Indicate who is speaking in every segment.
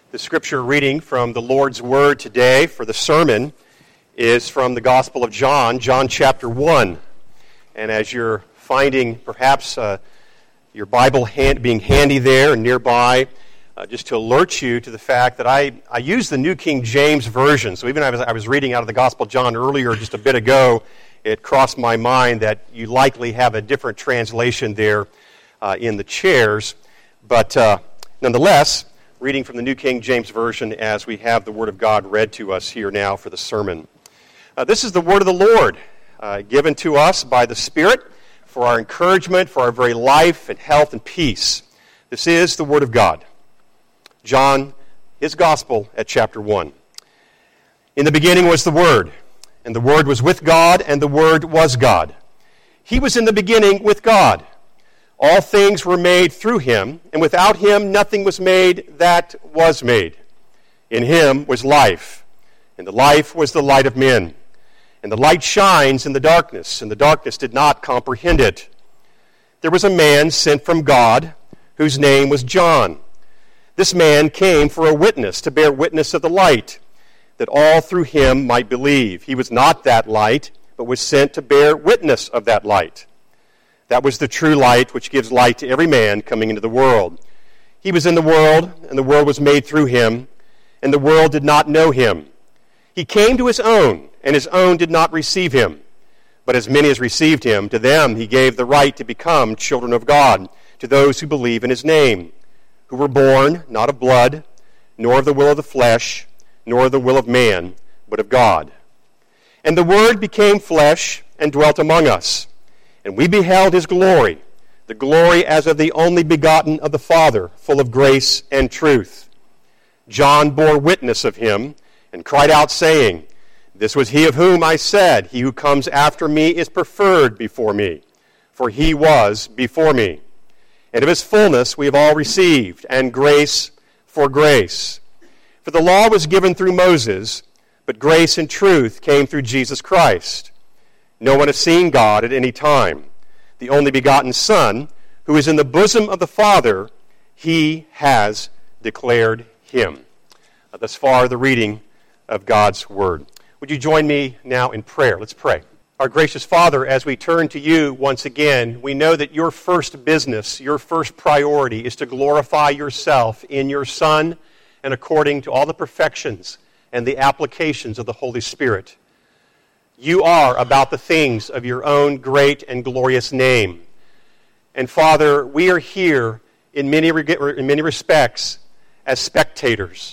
Speaker 1: The scripture reading from the Lord's Word today for the sermon is from the Gospel of John, John chapter 1. And as you're finding perhaps your Bible being handy there and nearby, just to alert you to the fact that I use the New King James Version. So even as I was reading out of the Gospel of John earlier just a bit ago, it crossed my mind that you likely have a different translation there in the chairs. But nonetheless, reading from the New King James Version as we have the Word of God read to us here now for the sermon. This is the Word of the Lord, given to us by the Spirit for our encouragement, for our very life and health and peace. This is the Word of God. John, his Gospel at chapter 1. In the beginning was the Word, and the Word was with God, and the Word was God. He was in the beginning with God. All things were made through him, and without him nothing was made that was made. In him was life, and the life was the light of men. And the light shines in the darkness, and the darkness did not comprehend it. There was a man sent from God, whose name was John. This man came for a witness, to bear witness of the light, that all through him might believe. He was not that light, but was sent to bear witness of that light. That was the true light which gives light to every man coming into the world. He was in the world, and the world was made through him, and the world did not know him. He came to his own, and his own did not receive him. But as many as received him, to them he gave the right to become children of God, to those who believe in his name, who were born not of blood, nor of the will of the flesh, nor of the will of man, but of God. And the Word became flesh and dwelt among us. And we beheld his glory, the glory as of the only begotten of the Father, full of grace and truth. John bore witness of him, and cried out, saying, This was he of whom I said, He who comes after me is preferred before me, for he was before me. And of his fullness we have all received, and grace for grace. For the law was given through Moses, but grace and truth came through Jesus Christ. No one has seen God at any time. The only begotten Son, who is in the bosom of the Father, he has declared him. Thus far, the reading of God's Word. Would you join me now in prayer? Let's pray. Our gracious Father, as we turn to you once again, we know that your first business, your first priority is to glorify yourself in your Son and according to all the perfections and the applications of the Holy Spirit. You are about the things of your own great and glorious name. And Father, we are here in many respects as spectators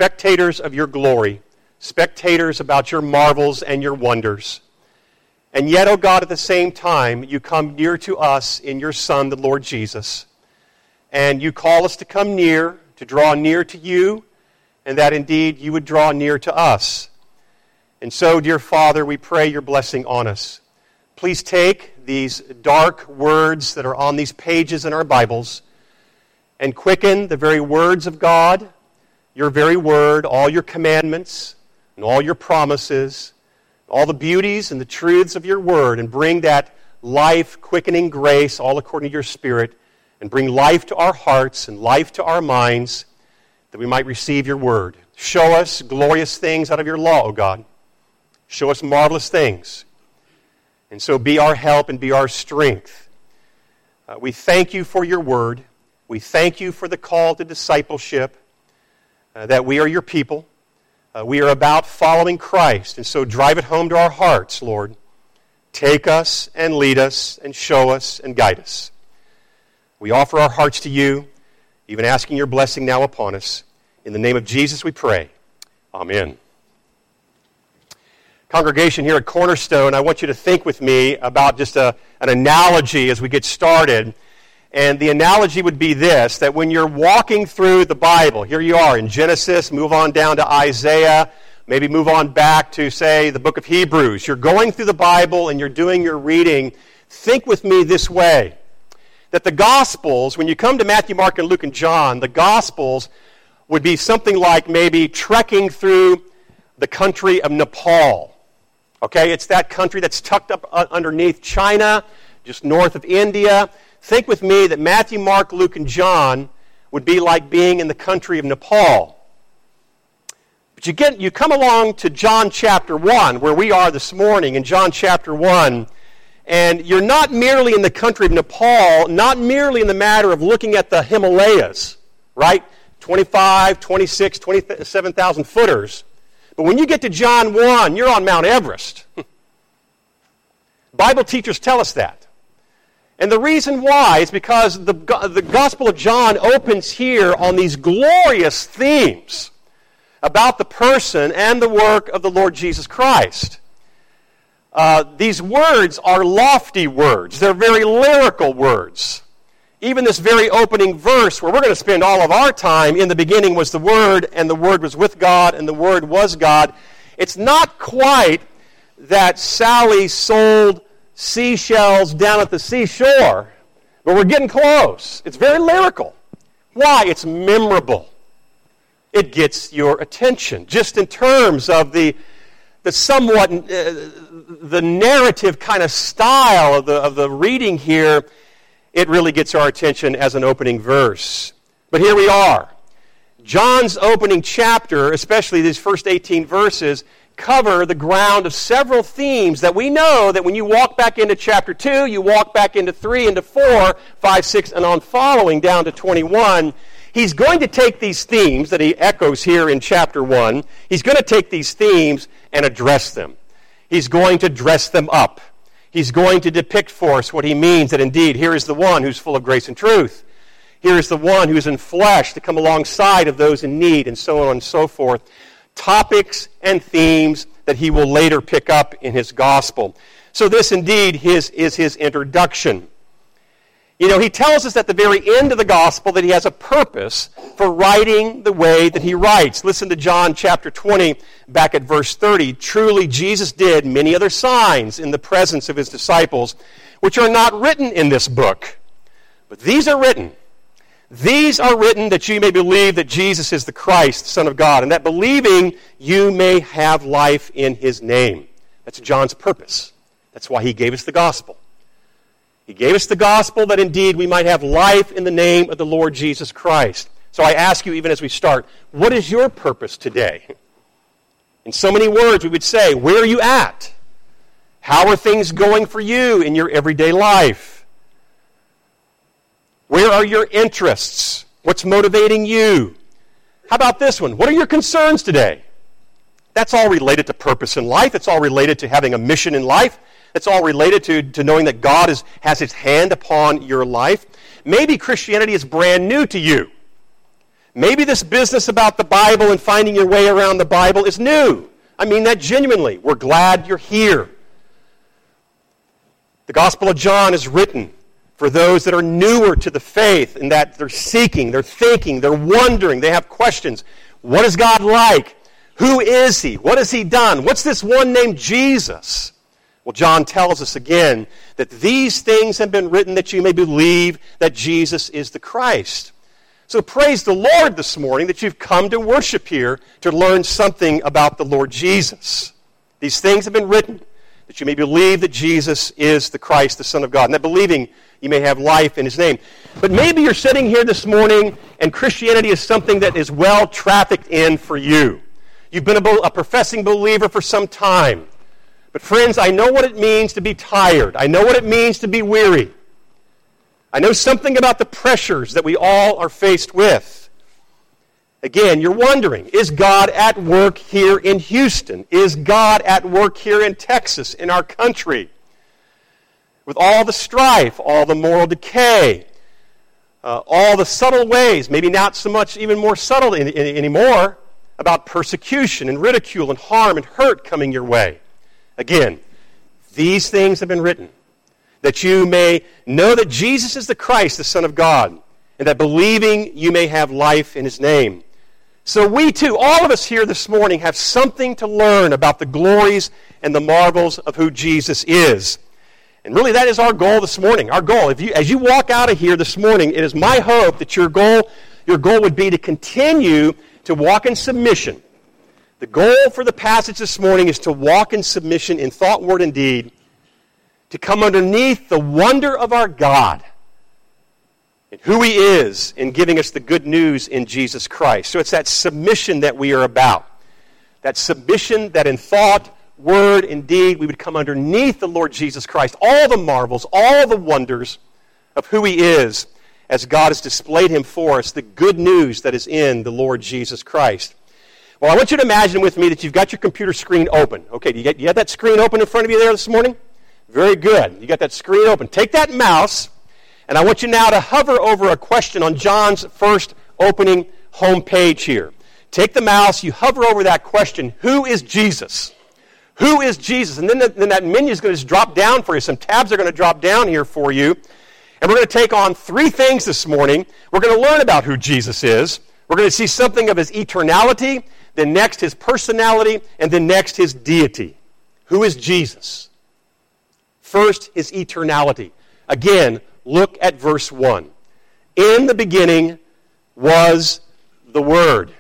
Speaker 1: of your glory, spectators about your marvels and your wonders. And yet, O God, at the same time, you come near to us in your Son, the Lord Jesus. And you call us to come near, to draw near to you, and that indeed you would draw near to us. And so, dear Father, we pray your blessing on us. Please take these dark words that are on these pages in our Bibles and quicken the very words of God, your very word, all your commandments and all your promises, all the beauties and the truths of your word, and bring that life-quickening grace all according to your Spirit, and bring life to our hearts and life to our minds, that we might receive your word. Show us glorious things out of your law, O God. Show us marvelous things. And so be our help and be our strength. We thank you for your word. We thank you for the call to discipleship, that we are your people. We are about following Christ. And so drive it home to our hearts, Lord. Take us and lead us and show us and guide us. We offer our hearts to you, even asking your blessing now upon us. In the name of Jesus we pray. Amen. Congregation here at Cornerstone, I want you to think with me about just an analogy as we get started. And the analogy would be this, that when you're walking through the Bible, here you are in Genesis, move on down to Isaiah, maybe move on back to, say, the book of Hebrews. You're going through the Bible and you're doing your reading. Think with me this way, that the Gospels, when you come to Matthew, Mark, and Luke, and John, the Gospels would be something like maybe trekking through the country of Nepal. Okay, it's that country that's tucked up underneath China, just north of India. Think with me that Matthew, Mark, Luke, and John would be like being in the country of Nepal. But you come along to John chapter 1, where we are this morning, in John chapter 1, and you're not merely in the country of Nepal, not merely in the matter of looking at the Himalayas, right? 25, 26, 27,000 footers. But when you get to John 1, you're on Mount Everest. Bible teachers tell us that. And the reason why is because the Gospel of John opens here on these glorious themes about the person and the work of the Lord Jesus Christ. These words are lofty words. They're very lyrical words. Even this very opening verse, where we're going to spend all of our time, in the beginning was the Word, and the Word was with God, and the Word was God. It's not quite that Sally sold seashells down at the seashore, but we're getting close. It's very lyrical. Why? It's memorable. It gets your attention, just in terms of the somewhat the narrative kind of style of the reading here. It really gets our attention as an opening verse. But here we are. John's opening chapter, especially these first 18 verses, cover the ground of several themes that we know that when you walk back into chapter 2, you walk back into 3, into 4, 5, 6, and on following down to 21, he's going to take these themes that he echoes here in chapter 1, he's going to take these themes and address them. He's going to dress them up. He's going to depict for us what he means that indeed here is the one who's full of grace and truth. Here is the one who's in flesh to come alongside of those in need, and so on and so forth. Topics and themes that he will later pick up in his gospel. So this indeed is his introduction. You know, he tells us at the very end of the gospel that he has a purpose for writing the way that he writes. Listen to John chapter 20, back at verse 30. Truly Jesus did many other signs in the presence of his disciples, which are not written in this book. But these are written. These are written that you may believe that Jesus is the Christ, the Son of God, and that believing you may have life in his name. That's John's purpose. That's why he gave us the gospel. He gave us the gospel that indeed we might have life in the name of the Lord Jesus Christ. So I ask you, even as we start, what is your purpose today? In so many words, we would say, where are you at? How are things going for you in your everyday life? Where are your interests? What's motivating you? How about this one? What are your concerns today? That's all related to purpose in life. It's all related to having a mission in life. It's all related to knowing that God has his hand upon your life. Maybe Christianity is brand new to you. Maybe this business about the Bible and finding your way around the Bible is new. I mean that genuinely. We're glad you're here. The Gospel of John is written for those that are newer to the faith, in that they're seeking, they're thinking, they're wondering, they have questions. What is God like? Who is he? What has he done? What's this one named Jesus? Well, John tells us again that these things have been written that you may believe that Jesus is the Christ. So praise the Lord this morning that you've come to worship here to learn something about the Lord Jesus. These things have been written that you may believe that Jesus is the Christ, the Son of God, and that believing you may have life in his name. But maybe you're sitting here this morning and Christianity is something that is well trafficked in for you. You've been a professing believer for some time. But friends, I know what it means to be tired. I know what it means to be weary. I know something about the pressures that we all are faced with. Again, you're wondering, is God at work here in Houston? Is God at work here in Texas, in our country? With all the strife, all the moral decay, all the subtle ways, maybe not so much even more subtle anymore, about persecution and ridicule and harm and hurt coming your way. Again, these things have been written that you may know that Jesus is the Christ, the Son of God, and that believing you may have life in his name. So we too, all of us here this morning, have something to learn about the glories and the marvels of who Jesus is. And really that is our goal this morning. Our goal, as you walk out of here this morning, it is my hope that your goal would be to continue to walk in submission. The goal for the passage this morning is to walk in submission in thought, word, and deed, to come underneath the wonder of our God and who he is in giving us the good news in Jesus Christ. So it's that submission that we are about. that submission, that in thought, word, and deed, we would come underneath the Lord Jesus Christ. All the marvels, all the wonders of who He is, as God has displayed Him for us, the good news that is in the Lord Jesus Christ. Well, I want you to imagine with me that you've got your computer screen open. Okay, you have that screen open in front of you there this morning? Very good. You got that screen open. Take that mouse, and I want you now to hover over a question on John's first opening home page here. Take the mouse, you hover over that question, who is Jesus? Who is Jesus? And then that menu is going to just drop down for you. Some tabs are going to drop down here for you. And we're going to take on three things this morning. We're going to learn about who Jesus is. We're going to see something of His eternality, then next His personality, and then next His deity. Who is Jesus? First, His eternality. Again, look at verse 1. In the beginning was the Word.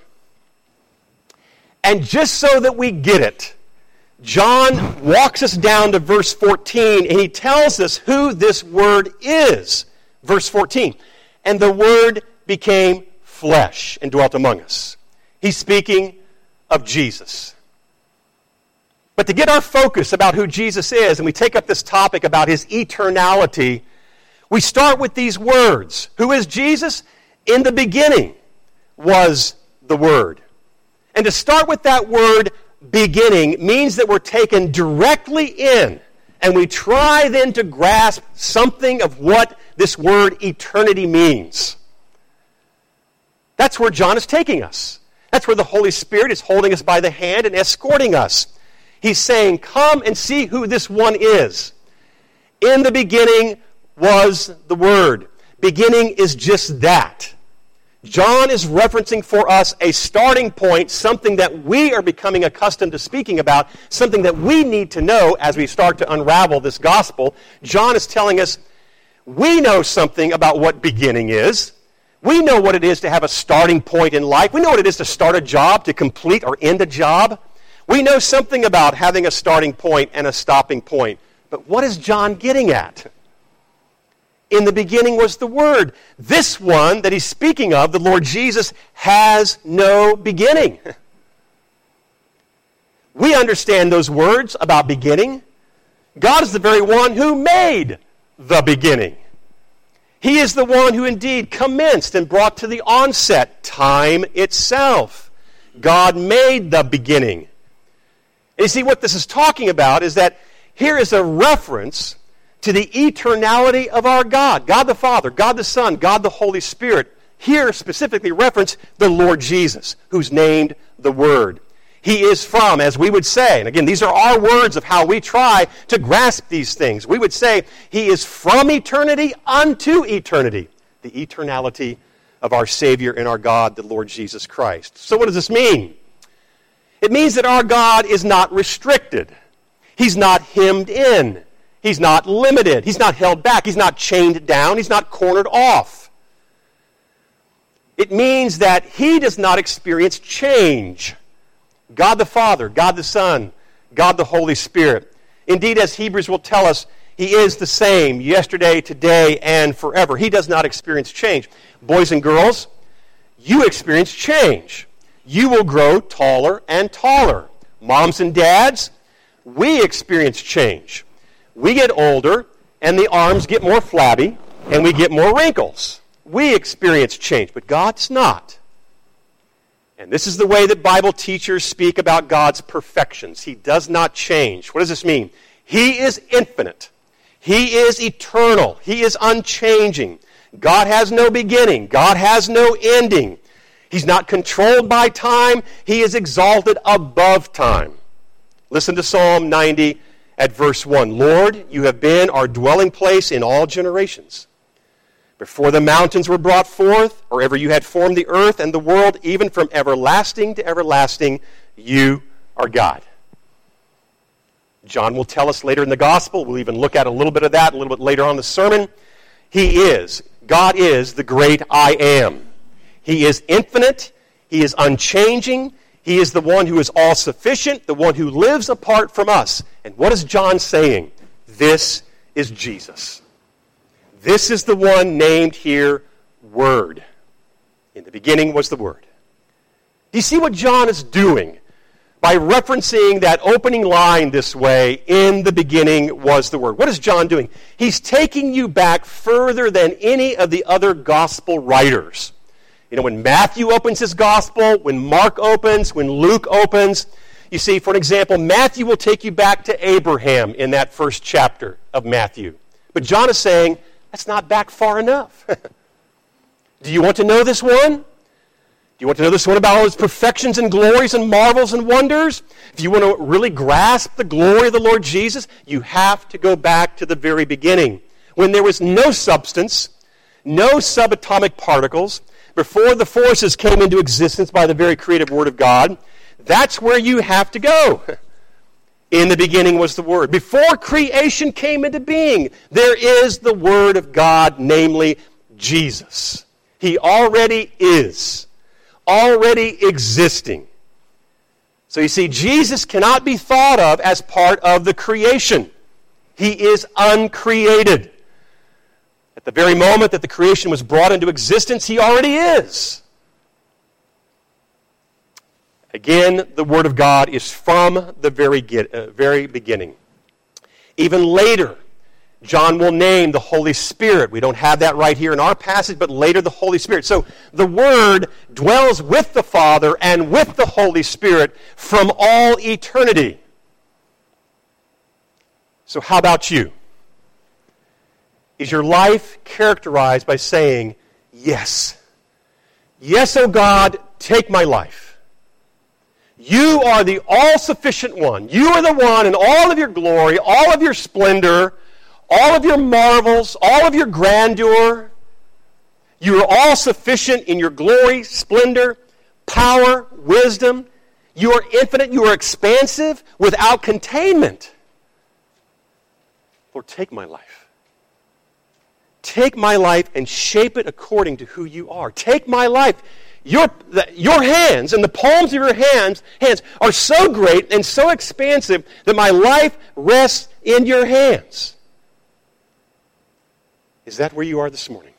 Speaker 1: And just so that we get it, John walks us down to verse 14, and he tells us who this Word is. Verse 14, and the Word became flesh and dwelt among us. He's speaking of Jesus. But to get our focus about who Jesus is, and we take up this topic about His eternality, we start with these words. Who is Jesus? In the beginning was the Word. And to start with that word, beginning, means that we're taken directly in, and we try then to grasp something of what this word eternity means. That's where John is taking us. That's where the Holy Spirit is holding us by the hand and escorting us. He's saying, come and see who this one is. In the beginning was the Word. Beginning is just that. John is referencing for us a starting point, something that we are becoming accustomed to speaking about, something that we need to know as we start to unravel this gospel. John is telling us we know something about what beginning is. We know what it is to have a starting point in life. We know what it is to start a job, to complete or end a job. We know something about having a starting point and a stopping point. But what is John getting at? In the beginning was the Word. This one that he's speaking of, the Lord Jesus, has no beginning. We understand those words about beginning. God is the very one who made the beginning. He is the one who indeed commenced and brought to the onset time itself. God made the beginning. And you see, what this is talking about is that here is a reference to the eternality of our God. God the Father, God the Son, God the Holy Spirit. Here specifically reference the Lord Jesus, who's named the Word. He is from, as we would say, and again, these are our words of how we try to grasp these things. We would say, He is from eternity unto eternity. The eternality of our Savior and our God, the Lord Jesus Christ. So what does this mean? It means that our God is not restricted. He's not hemmed in. He's not limited. He's not held back. He's not chained down. He's not cornered off. It means that He does not experience change. God the Father, God the Son, God the Holy Spirit. Indeed, as Hebrews will tell us, He is the same yesterday, today, and forever. He does not experience change. Boys and girls, you experience change. You will grow taller and taller. Moms and dads, we experience change. We get older, and the arms get more flabby, and we get more wrinkles. We experience change, but God's not. And this is the way that Bible teachers speak about God's perfections. He does not change. What does this mean? He is infinite. He is eternal. He is unchanging. God has no beginning. God has no ending. He's not controlled by time. He is exalted above time. Listen to Psalm 90 at verse 1. Lord, you have been our dwelling place in all generations. Before the mountains were brought forth, or ever you had formed the earth and the world, even from everlasting to everlasting, you are God. John will tell us later in the gospel, we'll even look at a little bit of that a little bit later on in the sermon. God is the great I am. He is infinite. He is unchanging. He is the one who is all-sufficient, the one who lives apart from us. And what is John saying? This is Jesus. This is the one named here Word. In the beginning was the Word. Do you see what John is doing by referencing that opening line this way, in the beginning was the Word. What is John doing? He's taking you back further than any of the other gospel writers. You know, when Matthew opens his gospel, when Mark opens, when Luke opens, you see, for an example, Matthew will take you back to Abraham in that first chapter of Matthew. But John is saying, that's not back far enough. Do you want to know this one? Do you want to know this one about all his perfections and glories and marvels and wonders? If you want to really grasp the glory of the Lord Jesus, you have to go back to the very beginning, when there was no substance, no subatomic particles, before the forces came into existence by the very creative Word of God. That's where you have to go. In the beginning was the Word. Before creation came into being, there is the Word of God, namely Jesus. He already is. Already existing. So you see, Jesus cannot be thought of as part of the creation. He is uncreated. At the very moment that the creation was brought into existence, He already is. Again, the Word of God is from the very beginning. Even later, John will name the Holy Spirit. We don't have that right here in our passage, but later the Holy Spirit. So the Word dwells with the Father and with the Holy Spirit from all eternity. So how about you? Is your life characterized by saying, yes? Yes, O God, take my life. You are the all-sufficient one. You are the one in all of your glory, all of your splendor, all of your marvels, all of your grandeur. You are all sufficient in your glory, splendor, power, wisdom. You are infinite. You are expansive without containment. Lord, take my life. Take my life and shape it according to who you are. Take my life. Your hands and the palms of your hands are so great and so expansive that my life rests in your hands. Is that where you are this morning?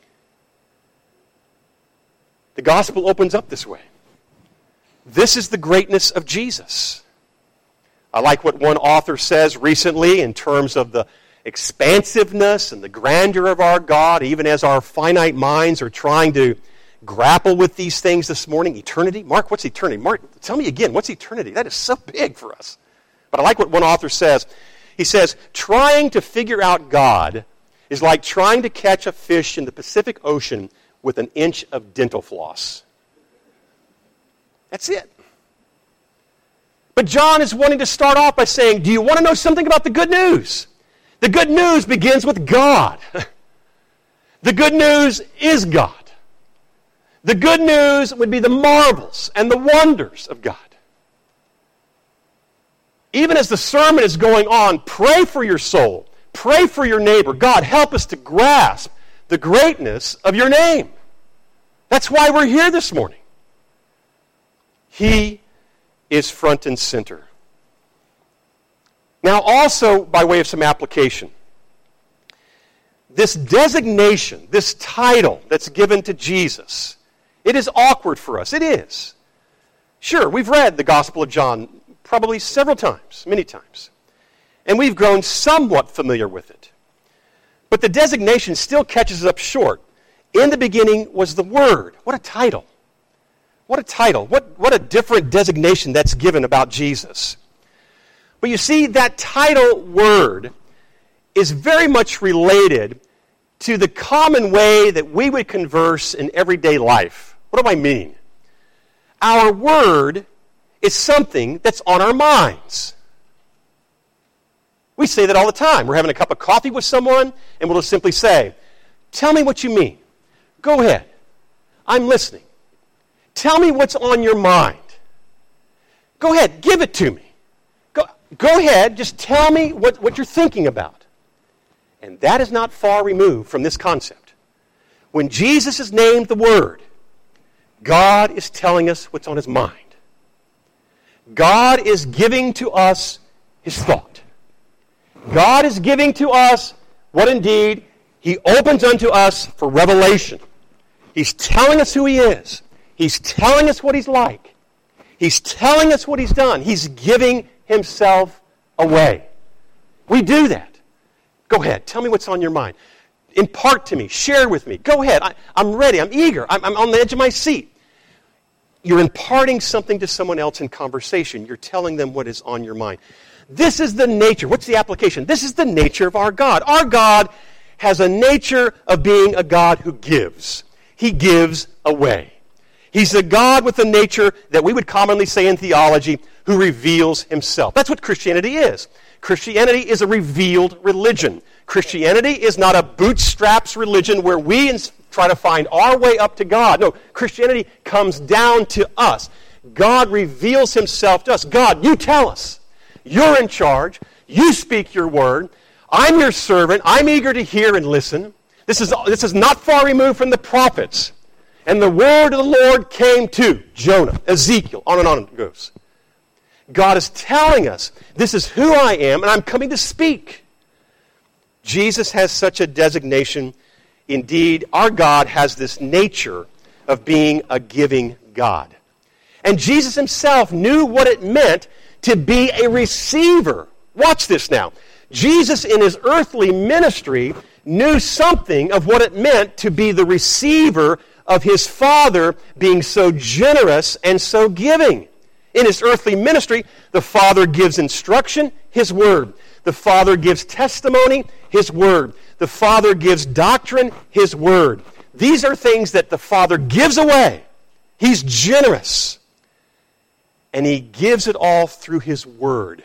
Speaker 1: The gospel opens up this way. This is the greatness of Jesus. I like what one author says recently in terms of the expansiveness and the grandeur of our God, even as our finite minds are trying to grapple with these things this morning. Eternity? Mark, what's eternity? Mark, tell me again, what's eternity? That is so big for us. But I like what one author says. He says, trying to figure out God is like trying to catch a fish in the Pacific Ocean with an inch of dental floss. That's it. But John is wanting to start off by saying, do you want to know something about the good news? The good news begins with God. The good news is God. The good news would be the marvels and the wonders of God. Even as the sermon is going on, pray for your soul. Pray for your neighbor. God, help us to grasp the greatness of your name. That's why we're here this morning. He is front and center. Now also, by way of some application, this designation, this title that's given to Jesus, it is awkward for us. It is. Sure, we've read the Gospel of John probably several times, many times. And we've grown somewhat familiar with it. But the designation still catches us up short. In the beginning was the Word. What a title. What a title. What a different designation that's given about Jesus. But you see, that title, Word, is very much related to the common way that we would converse in everyday life. What do I mean? Our word is something that's on our minds. We say that all the time. We're having a cup of coffee with someone, and we'll just simply say, tell me what you mean. Go ahead. I'm listening. Tell me what's on your mind. Go ahead. Give it to me. Go ahead. Just tell me what you're thinking about. And that is not far removed from this concept. When Jesus is named the Word, God is telling us what's on His mind. God is giving to us His thought. God is giving to us what indeed He opens unto us for revelation. He's telling us who He is. He's telling us what He's like. He's telling us what he's done. He's giving himself away. We do that. Go ahead. Tell me what's on your mind. Impart to me. Share with me. Go ahead. I'm ready. I'm eager. I'm on the edge of my seat. You're imparting something to someone else in conversation. You're telling them what is on your mind. This is the nature. What's the application? This is the nature of our God. Our God has a nature of being a God who gives. He gives away. He's a God with a nature that we would commonly say in theology, who reveals himself. That's what Christianity is. Christianity is a revealed religion. Christianity is not a bootstraps religion where we try to find our way up to God. No, Christianity comes down to us. God reveals himself to us. God, you tell us. You're in charge. You speak your word. I'm your servant. I'm eager to hear and listen. This is not far removed from the prophets. And the word of the Lord came to Jonah, Ezekiel, on it goes. God is telling us, this is who I am, and I'm coming to speak. Jesus has such a designation. Indeed, our God has this nature of being a giving God. And Jesus himself knew what it meant to be a receiver. Watch this now. Jesus, in his earthly ministry, knew something of what it meant to be the receiver of his Father being so generous and so giving. In his earthly ministry, the Father gives instruction, his word. The Father gives testimony, his word. The Father gives doctrine, his word. These are things that the Father gives away. He's generous. And he gives it all through his word.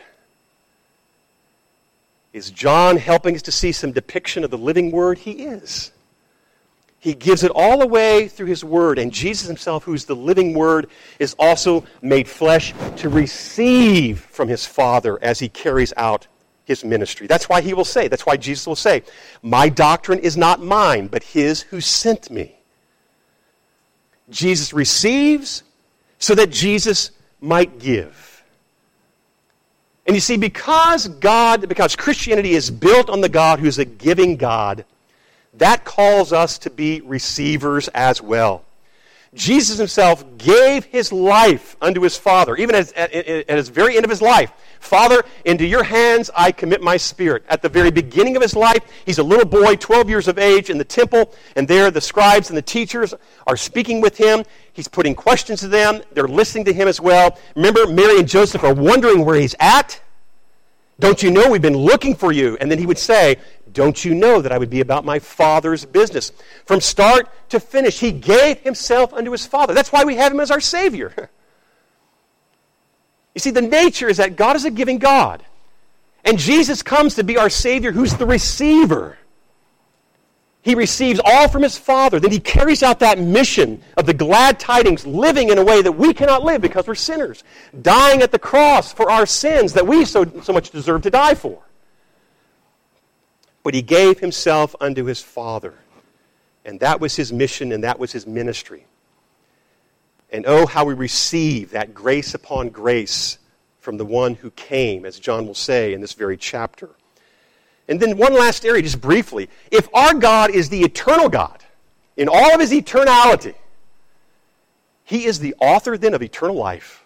Speaker 1: Is John helping us to see some depiction of the living word? He is. He gives it all away through his word. And Jesus himself, who's the living word, is also made flesh to receive from his Father as he carries out his ministry. That's why he will say, that's why Jesus will say, my doctrine is not mine, but his who sent me. Jesus receives so that Jesus might give. And you see, because Christianity is built on the God who's a giving God, that calls us to be receivers as well. Jesus himself gave his life unto his Father, even at his very end of his life. Father, into your hands I commit my spirit. At the very beginning of his life, he's a little boy, 12 years of age, in the temple, and there the scribes and the teachers are speaking with him. He's putting questions to them. They're listening to him as well. Remember, Mary and Joseph are wondering where he's at. Don't you know we've been looking for you? And then he would say, don't you know that I would be about my Father's business? From start to finish, he gave himself unto his Father. That's why we have him as our Savior. You see, the nature is that God is a giving God. And Jesus comes to be our Savior who's the receiver. He receives all from his Father. Then he carries out that mission of the glad tidings, living in a way that we cannot live because we're sinners. Dying at the cross for our sins that we so much deserve to die for. But he gave himself unto his Father. And that was his mission and that was his ministry. And oh, how we receive that grace upon grace from the one who came, as John will say in this very chapter. And then one last area, just briefly. If our God is the eternal God, in all of his eternality, he is the author then of eternal life.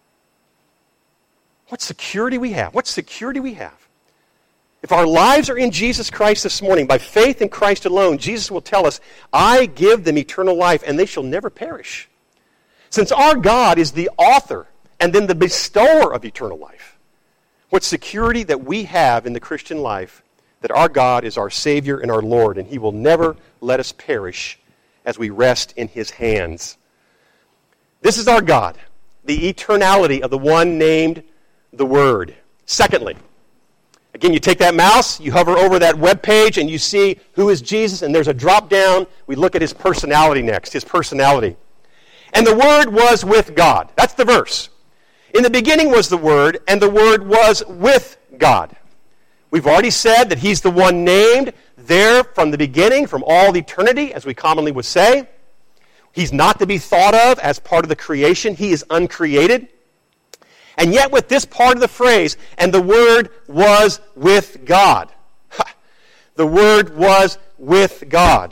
Speaker 1: What security we have. What security we have. If our lives are in Jesus Christ this morning, by faith in Christ alone, Jesus will tell us, I give them eternal life, and they shall never perish. Since our God is the author and then the bestower of eternal life, what security that we have in the Christian life, that our God is our Savior and our Lord, and he will never let us perish as we rest in his hands. This is our God, the eternality of the one named the Word. Secondly, again, you take that mouse, you hover over that web page, and you see who is Jesus, and there's a drop down. We look at his personality next, his personality. And the Word was with God. That's the verse. In the beginning was the Word, and the Word was with God. We've already said that he's the one named there from the beginning, from all eternity, as we commonly would say. He's not to be thought of as part of the creation. He is uncreated. And yet with this part of the phrase, and the Word was with God. The Word was with God.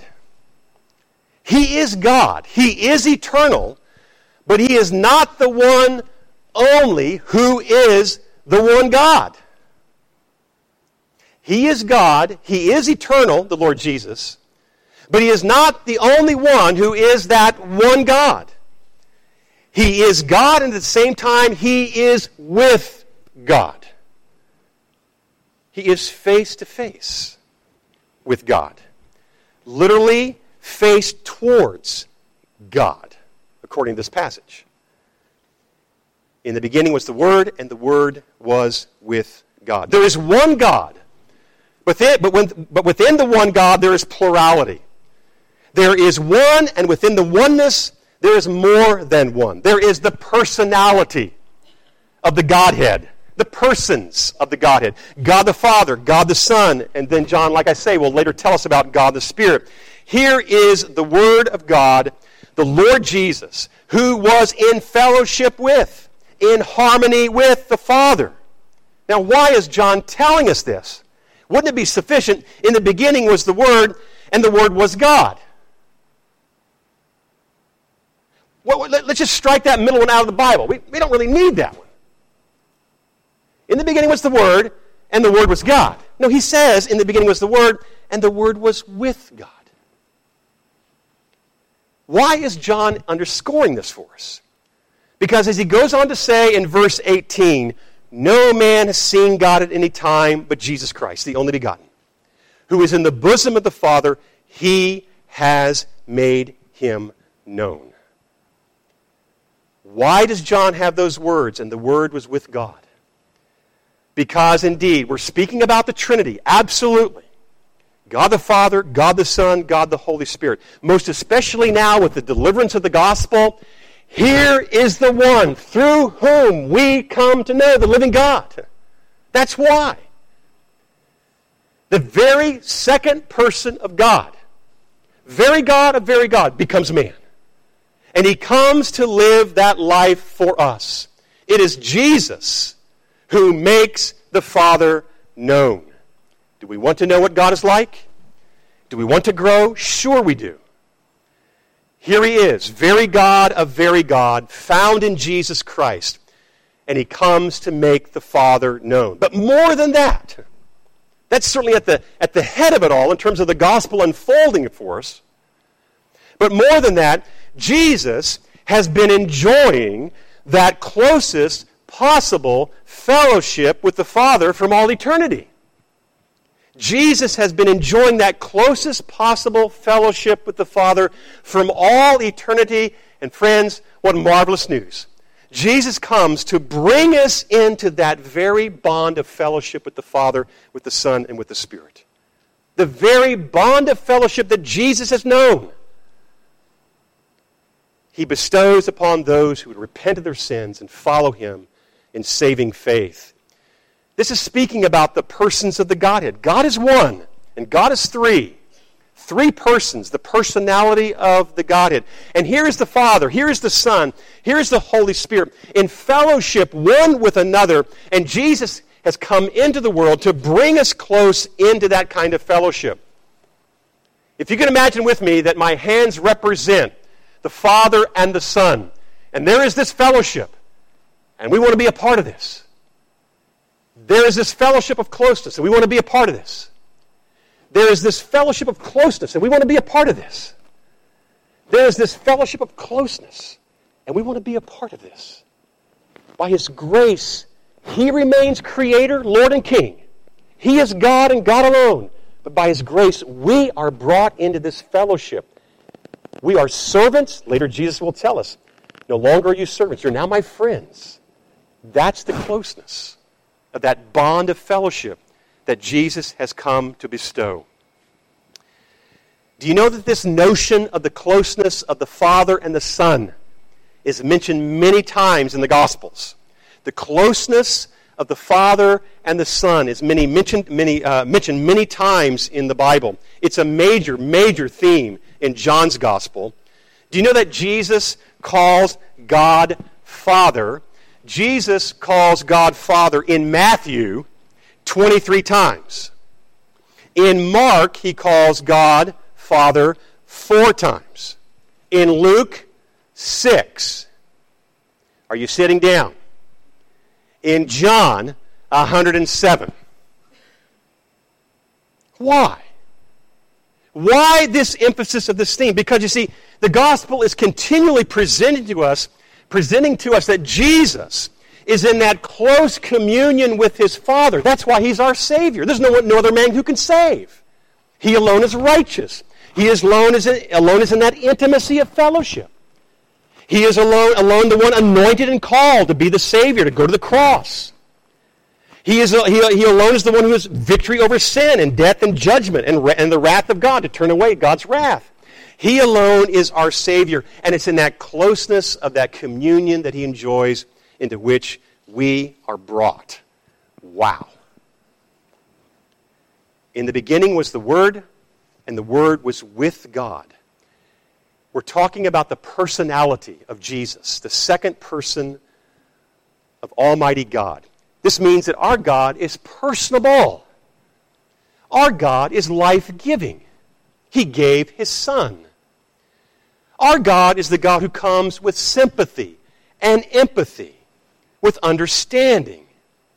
Speaker 1: He is God. He is eternal, but he is not the one only who is the one God. He is God. He is eternal, the Lord Jesus. But He is not the only one who is that one God. He is God, and at the same time, He is with God. He is face to face with God. Literally face towards God, according to this passage. In the beginning was the Word, and the Word was with God. There is one God. But within the one God, there is plurality. There is one, and within the oneness, there is more than one. There is the personality of the Godhead, the persons of the Godhead. God the Father, God the Son, and then John, like I say, will later tell us about God the Spirit. Here is the Word of God, the Lord Jesus, who was in fellowship with, in harmony with the Father. Now, why is John telling us this? Wouldn't it be sufficient? In the beginning was the Word, and the Word was God. Well, let's just strike that middle one out of the Bible. We don't really need that one. In the beginning was the Word, and the Word was God. No, he says, in the beginning was the Word, and the Word was with God. Why is John underscoring this for us? Because as he goes on to say in verse 18, no man has seen God at any time but Jesus Christ, the only begotten, who is in the bosom of the Father. He has made Him known. Why does John have those words, and the Word was with God? Because indeed, we're speaking about the Trinity, absolutely. God the Father, God the Son, God the Holy Spirit. Most especially now with the deliverance of the gospel, here is the one through whom we come to know the living God. That's why. The very second person of God, very God of very God, becomes man. And He comes to live that life for us. It is Jesus who makes the Father known. Do we want to know what God is like? Do we want to grow? Sure we do. Here He is, very God of very God, found in Jesus Christ. And He comes to make the Father known. But more than that, that's certainly at the head of it all in terms of the gospel unfolding for us. But more than that, Jesus has been enjoying that closest possible fellowship with the Father from all eternity. Jesus has been enjoying that closest possible fellowship with the Father from all eternity. And friends, what marvelous news. Jesus comes to bring us into that very bond of fellowship with the Father, with the Son, and with the Spirit. The very bond of fellowship that Jesus has known. He bestows upon those who would repent of their sins and follow Him in saving faith. This is speaking about the persons of the Godhead. God is one, and God is three. Three persons, the personality of the Godhead. And here is the Father, here is the Son, here is the Holy Spirit, in fellowship one with another. And Jesus has come into the world to bring us close into that kind of fellowship. If you can imagine with me that my hands represent the Father and the Son, and there is this fellowship, and we want to be a part of this. There is this fellowship of closeness, and we want to be a part of this. There is this fellowship of closeness, and we want to be a part of this. There is this fellowship of closeness, and we want to be a part of this. By His grace, He remains Creator, Lord, and King. He is God and God alone. But by His grace, we are brought into this fellowship. We are servants. Later, Jesus will tell us, no longer are you servants. You're now my friends. That's the closeness of that bond of fellowship that Jesus has come to bestow. Do you know that this notion of the closeness of the Father and the Son is mentioned many times in the Gospels? The closeness of the Father and the Son is mentioned many times in the Bible. It's a major, major theme in John's Gospel. Do you know that Jesus calls God Father? Jesus calls God Father in Matthew 23 times. In Mark, He calls God Father 4 times. In Luke, 6. Are you sitting down? in John 107. Why? Why this emphasis of this theme? Because you see, the gospel is continually presenting to us that Jesus is in that close communion with his Father. That's why he's our Savior. There's no other man who can save. He alone is righteous. He is alone is in that intimacy of fellowship. He is alone the one anointed and called to be the Savior, to go to the cross. He alone is the one who has victory over sin and death and judgment and the wrath of God, to turn away God's wrath. He alone is our Savior, and it's in that closeness of that communion that he enjoys into which we are brought. Wow. In the beginning was the Word, and the Word was with God. We're talking about the personality of Jesus, the second person of Almighty God. This means that our God is personable. Our God is life-giving. He gave his Son. Our God is the God who comes with sympathy and empathy, with understanding.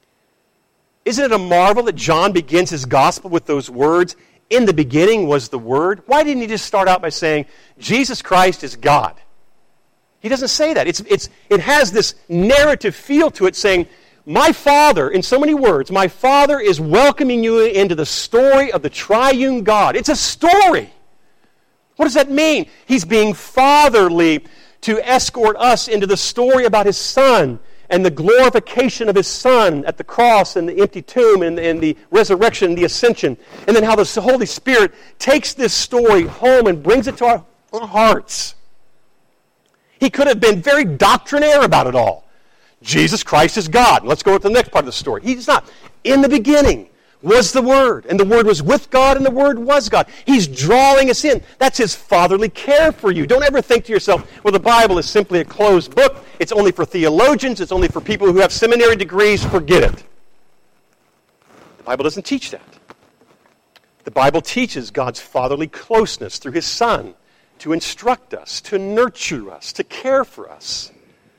Speaker 1: Isn't it a marvel that John begins his gospel with those words, "In the beginning was the Word"? Why didn't he just start out by saying, Jesus Christ is God? He doesn't say that. It has this narrative feel to it, saying, my Father, in so many words, my Father is welcoming you into the story of the triune God. It's a story. What does that mean? He's being fatherly to escort us into the story about his Son and the glorification of his Son at the cross and the empty tomb and the resurrection and the ascension. And then how the Holy Spirit takes this story home and brings it to our hearts. He could have been very doctrinaire about it all. Jesus Christ is God. Let's go to the next part of the story. He's not. In the beginning was the Word, and the Word was with God, and the Word was God. He's drawing us in. That's his fatherly care for you. Don't ever think to yourself, well, the Bible is simply a closed book. It's only for theologians. It's only for people who have seminary degrees. Forget it. The Bible doesn't teach that. The Bible teaches God's fatherly closeness through his Son to instruct us, to nurture us, to care for us.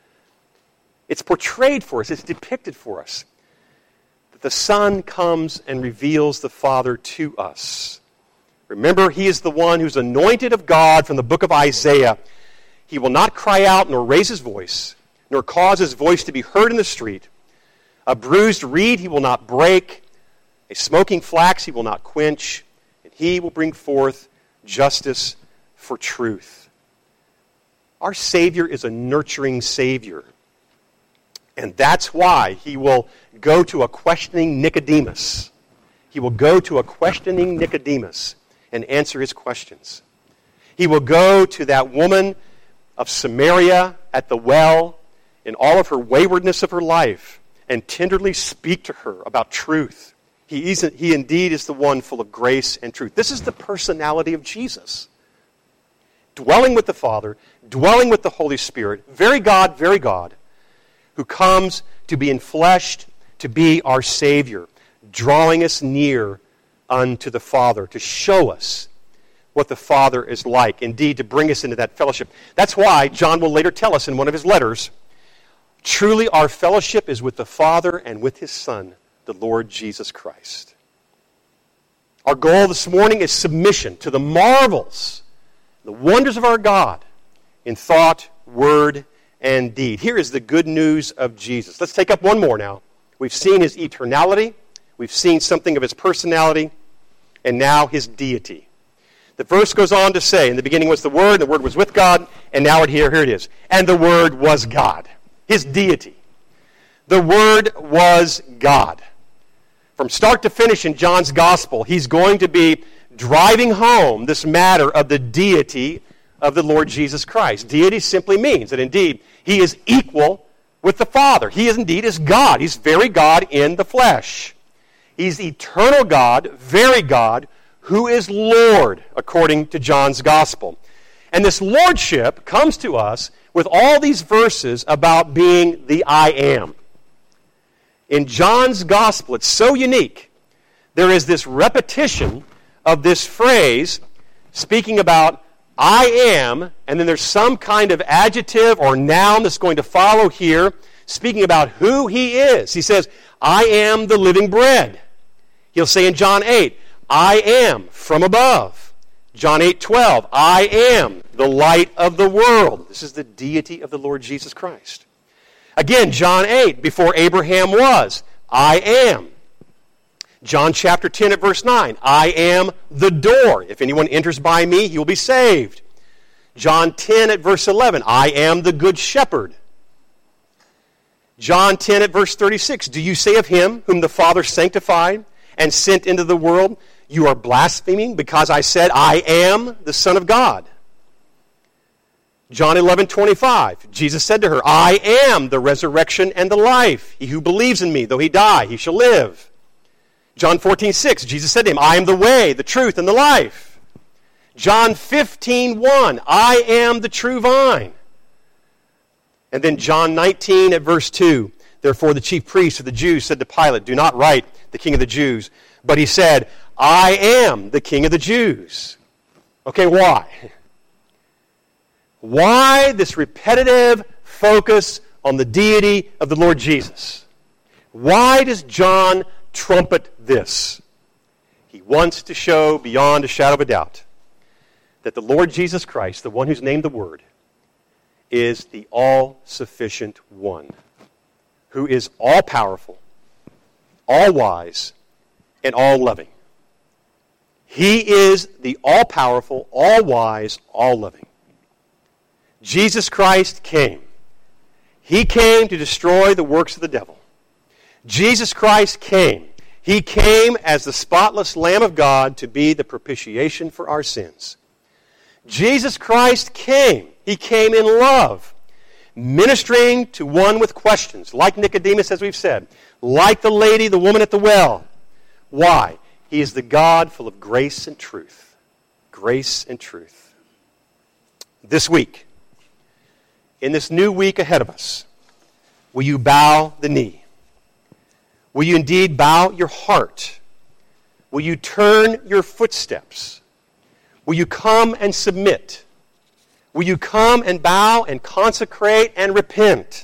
Speaker 1: It's portrayed for us. It's depicted for us. That the Son comes and reveals the Father to us. Remember, he is the one who's anointed of God from the book of Isaiah. He will not cry out nor raise his voice, nor cause his voice to be heard in the street. A bruised reed he will not break. A smoking flax he will not quench. And he will bring forth justice for truth. Our Savior is a nurturing Savior. And that's why he will go to a questioning Nicodemus. He will go to a questioning Nicodemus and answer his questions. He will go to that woman of Samaria at the well in all of her waywardness of her life and tenderly speak to her about truth. He indeed is the one full of grace and truth. This is the personality of Jesus. Dwelling with the Father, dwelling with the Holy Spirit, very God, who comes to be enfleshed, to be our Savior, drawing us near unto the Father, to show us what the Father is like, indeed to bring us into that fellowship. That's why John will later tell us in one of his letters, truly our fellowship is with the Father and with his Son, the Lord Jesus Christ. Our goal this morning is submission to the marvels, the wonders of our God in thought, word, and deed. Here is the good news of Jesus. Let's take up one more now. We've seen his eternality. We've seen something of his personality. And now his deity. The verse goes on to say, in the beginning was the Word, and the Word was with God, and now here it is. And the Word was God. His deity. The Word was God. From start to finish in John's Gospel, he's going to be driving home this matter of the deity of the Lord Jesus Christ. Deity simply means that indeed he is equal with the Father. He is indeed God. He's very God in the flesh. He's eternal God, very God, who is Lord, according to John's Gospel. And this lordship comes to us with all these verses about being the I am. In John's Gospel, it's so unique. There is this repetition of this phrase speaking about I am, and then there's some kind of adjective or noun that's going to follow here, speaking about who he is. He says, I am the living bread. He'll say in John 8, I am from above. John 8:12, I am the light of the world. This is the deity of the Lord Jesus Christ. Again, John 8, before Abraham was, I am. John chapter 10 at verse 9, I am the door. If anyone enters by me, he will be saved. John 10 at verse 11, I am the good shepherd. John 10 at verse 36, do you say of him whom the Father sanctified and sent into the world, you are blaspheming because I said, I am the Son of God? John 11:25, Jesus said to her, I am the resurrection and the life. He who believes in me, though he die, he shall live. John 14:6, Jesus said to him, I am the way, the truth, and the life. John 15:1, I am the true vine. And then John 19 at verse 2, therefore the chief priests of the Jews said to Pilate, do not write the King of the Jews. But he said, I am the King of the Jews. Okay, why? Why this repetitive focus on the deity of the Lord Jesus? Why does John trumpet this? He wants to show beyond a shadow of a doubt that the Lord Jesus Christ, the one who's named the Word, is the all-sufficient one, who is all-powerful, all-wise, and all-loving. He is the all-powerful, all-wise, all-loving. Jesus Christ came. He came to destroy the works of the devil. Jesus Christ came. He came as the spotless Lamb of God to be the propitiation for our sins. Jesus Christ came. He came in love, ministering to one with questions, like Nicodemus, as we've said, like the lady, the woman at the well. Why? He is the God full of grace and truth. Grace and truth. This week, in this new week ahead of us, will you bow the knee? Will you indeed bow your heart? Will you turn your footsteps? Will you come and submit? Will you come and bow and consecrate and repent?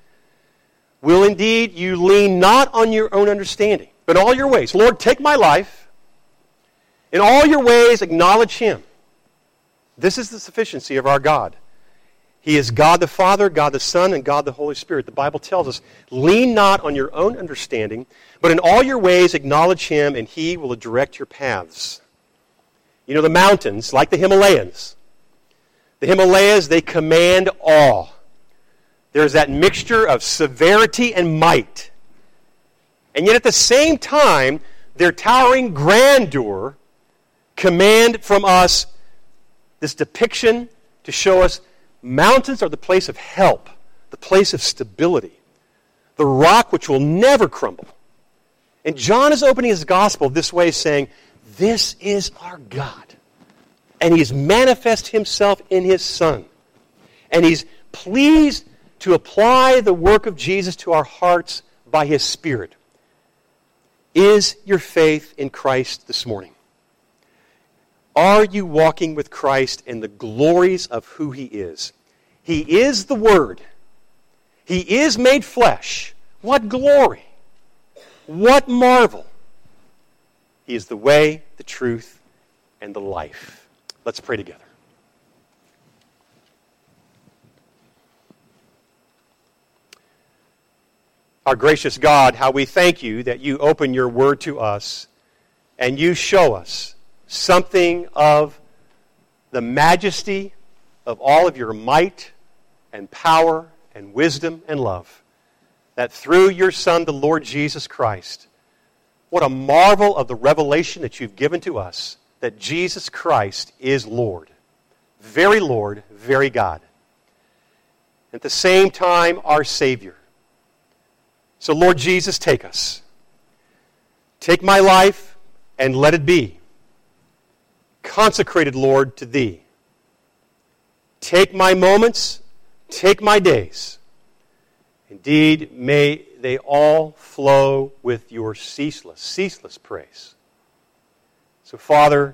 Speaker 1: Will indeed you lean not on your own understanding, but in all your ways? Lord, take my life. In all your ways, acknowledge Him. This is the sufficiency of our God. He is God the Father, God the Son, and God the Holy Spirit. The Bible tells us, lean not on your own understanding, but in all your ways acknowledge Him, and He will direct your paths. You know, the mountains, like the Himalayas, they command awe. There's that mixture of severity and might. And yet at the same time, their towering grandeur command from us this depiction to show us mountains are the place of help, the place of stability, the rock which will never crumble. And John is opening his gospel this way, saying, this is our God. And He's manifest Himself in His Son. And He's pleased to apply the work of Jesus to our hearts by His Spirit. Is your faith in Christ this morning? Are you walking with Christ in the glories of who He is? He is the Word. He is made flesh. What glory! What marvel! He is the way, the truth, and the life. Let's pray together. Our gracious God, how we thank You that You open Your Word to us and You show us something of the majesty of all of Your might and power and wisdom and love. That through Your Son, the Lord Jesus Christ, what a marvel of the revelation that You've given to us, that Jesus Christ is Lord, very God. At the same time, our Savior. So Lord Jesus, take us. Take my life and let it be consecrated, Lord, to Thee. Take my moments, take my days. Indeed, may they all flow with Your ceaseless praise. So, Father,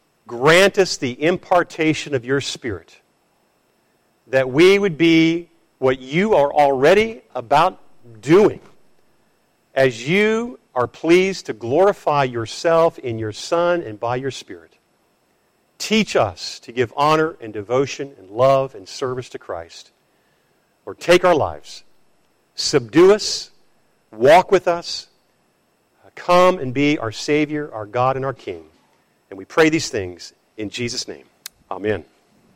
Speaker 1: grant us the impartation of Your Spirit, that we would be what you are already about doing as you are pleased to glorify yourself in your Son and by your Spirit. Teach us to give honor and devotion and love and service to Christ. Lord, take our lives, subdue us, walk with us, come and be our Savior, our God, and our King. And we pray these things in Jesus' name. Amen.